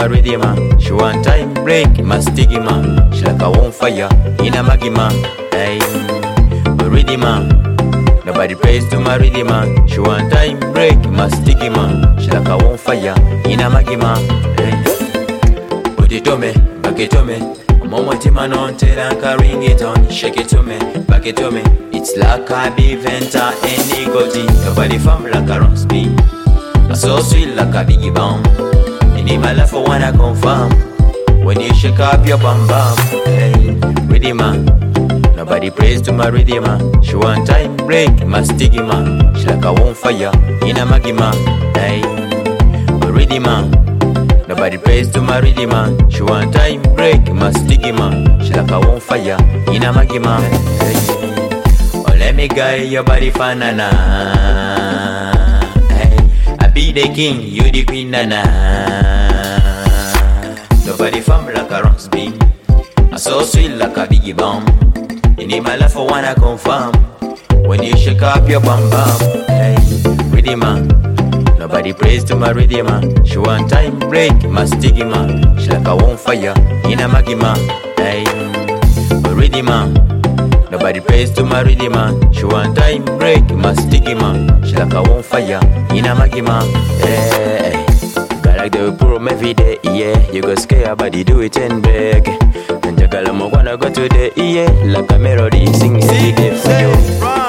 my rhythm. She want time break, my stigma. She like a on fire in a magima. Hey, my rhythm. Nobody prays to my rhythm. She want time break, my stigma. She like a on fire in a magima. Hey, put it to me, back it to me. Moment in my non tell ring it on. Shake it to me, back it to me. It's like a big venta and nicotine. Nobody from like a run speed. So sweet like a biggie bomb. And in my life I wanna confirm. When you shake up your bum bum. Hey, rhythm. Nobody prays to my rhythm. She want time break, my stigma. She like a on fire in a magima. Hey, rhythm. Nobody prays to my rhythm. She want time break, my stigma. She like a on fire in a magima. Hey, oh let me guide your body fanana. Hey, I be the king, you the queen nana. Nobody from like a rock spin. I so sweet like a biggie bomb. And in my life I wanna confirm. When you shake up your bum bum. Hey, rhythm. Nobody prays to my rhythm. She want time break, my stigma. She like a on fire in a magima. Hey, rhythm. Nobody prays to my rhythm. She want time break, my stigma. She like a on fire in a magima. Hey, got like the puro every day, yeah. You go scare body, do it and beg. And Jagalamo wanna go to the yeah, like a melody, sing every day for you.